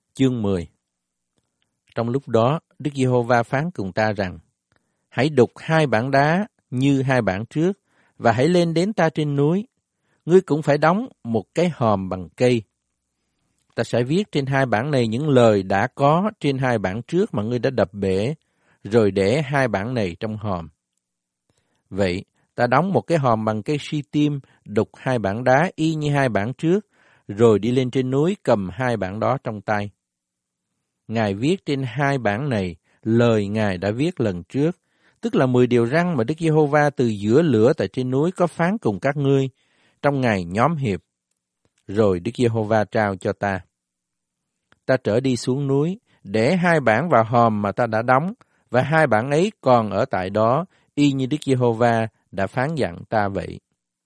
Chương 10. Trong lúc đó, Đức Giê-hô-va phán cùng ta rằng, hãy đục 2 bản đá như 2 bản trước, và hãy lên đến ta trên núi. Ngươi cũng phải đóng một cái hòm bằng cây. Ta sẽ viết trên 2 bản này những lời đã có trên 2 bản trước mà ngươi đã đập bể, rồi để 2 bản này trong hòm. Vậy, ta đóng một cái hòm bằng cây si-tim, đục 2 bản đá y như 2 bản trước, rồi đi lên trên núi cầm 2 bản đó trong tay. Ngài viết trên 2 bản này lời Ngài đã viết lần trước, tức là 10 điều răn mà Đức Giê-hô-va từ giữa lửa tại trên núi có phán cùng các ngươi trong ngày nhóm hiệp. Rồi Đức Giê-hô-va trao cho ta. Ta trở đi xuống núi, để 2 bản vào hòm mà ta đã đóng, và 2 bản ấy còn ở tại đó, y như Đức Giê-hô-va đã phán dặn ta vậy.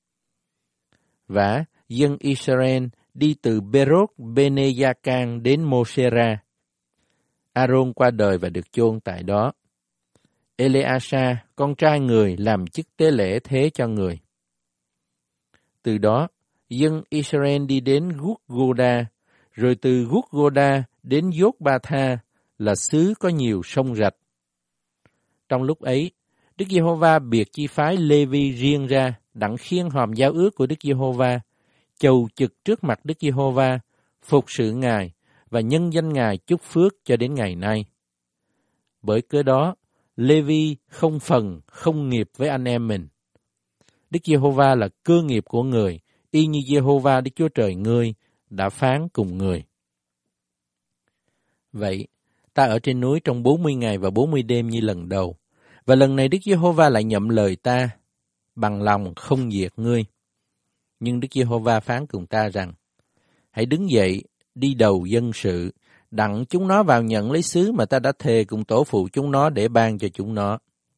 Và dân Israel đi từ Berot-bene-gia-can đến Mô-sê-ra. A-rôn qua đời và được chôn tại đó. Ele-a-sa, con trai người, làm chức tế lễ thế cho người. Từ đó, dân Israel đi đến Gút-gô-đa, rồi từ Gút-gô-đa đến Dốt-ba-tha, là xứ có nhiều sông rạch. Trong lúc ấy, Đức Giê-hô-va biệt chi phái Lê-vi riêng ra, đặng khiêng hòm giao ước của Đức Giê-hô-va, chầu trực trước mặt Đức Giê-hô-va, phục sự Ngài và nhân danh Ngài chúc phước cho đến ngày nay. Bởi cớ đó, Lê-vi không phần, không nghiệp với anh em mình. Đức Giê-hô-va là cơ nghiệp của người, y như Giê-hô-va Đức Chúa Trời ngươi đã phán cùng người. Vậy, ta ở trên núi trong 40 ngày và 40 đêm như lần đầu, và lần này Đức Giê-hô-va lại nhậm lời ta, bằng lòng không diệt ngươi. Nhưng Đức Giê-hô-va phán cùng ta rằng, hãy đứng dậy, đi đầu dân sự, đặng chúng nó vào nhận lấy xứ mà ta đã thề cùng tổ phụ chúng nó để ban cho chúng nó.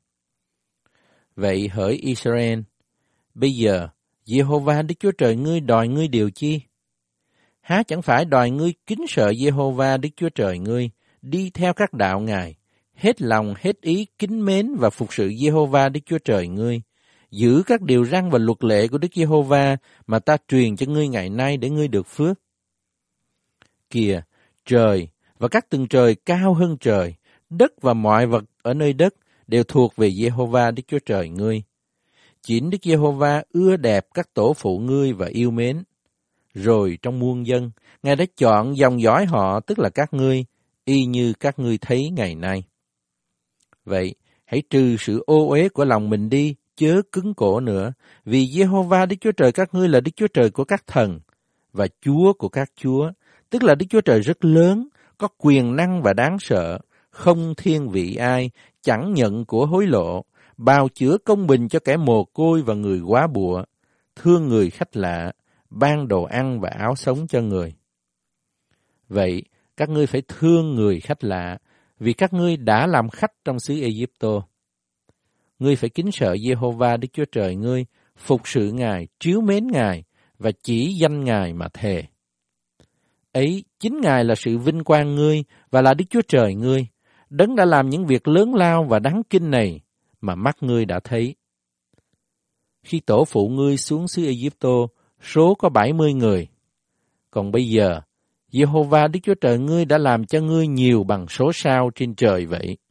Vậy hỡi Israel, bây giờ, Giê-hô-va Đức Chúa Trời ngươi đòi ngươi điều chi? Há chẳng phải đòi ngươi kính sợ Giê-hô-va Đức Chúa Trời ngươi, đi theo các đạo Ngài, hết lòng hết ý kính mến và phục sự Giê-hô-va Đức Chúa Trời ngươi, giữ các điều răn và luật lệ của Đức Giê-hô-va mà ta truyền cho ngươi ngày nay để ngươi được phước. Kìa, trời và các tầng trời cao hơn trời, đất và mọi vật ở nơi đất đều thuộc về Giê-hô-va Đức Chúa Trời ngươi. Chính Đức Giê-hô-va ưa đẹp các tổ phụ ngươi và yêu mến. Rồi trong muôn dân, Ngài đã chọn dòng dõi họ, tức là các ngươi, y như các ngươi thấy ngày nay. Vậy, hãy trừ sự ô uế của lòng mình đi, chớ cứng cổ nữa, vì Giê-hô-va Đức Chúa Trời các ngươi là Đức Chúa Trời của các thần, và Chúa của các chúa, tức là Đức Chúa Trời rất lớn, có quyền năng và đáng sợ, không thiên vị ai, chẳng nhận của hối lộ, bào chữa công bình cho kẻ mồ côi và người góa bụa, thương người khách lạ, ban đồ ăn và áo sống cho người. Vậy, các ngươi phải thương người khách lạ, vì các ngươi đã làm khách trong xứ Ai-cập. Ngươi phải kính sợ Giê-hô-va Đức Chúa Trời ngươi, phục sự Ngài, trìu mến Ngài và chỉ danh Ngài mà thề. Ấy, chính Ngài là sự vinh quang ngươi và là Đức Chúa Trời ngươi, Đấng đã làm những việc lớn lao và đáng kinh này mà mắt ngươi đã thấy. Khi tổ phụ ngươi xuống xứ Ai-cập, số có 70 người. Còn bây giờ, Giê-hô-va Đức Chúa Trời ngươi đã làm cho ngươi nhiều bằng số sao trên trời vậy.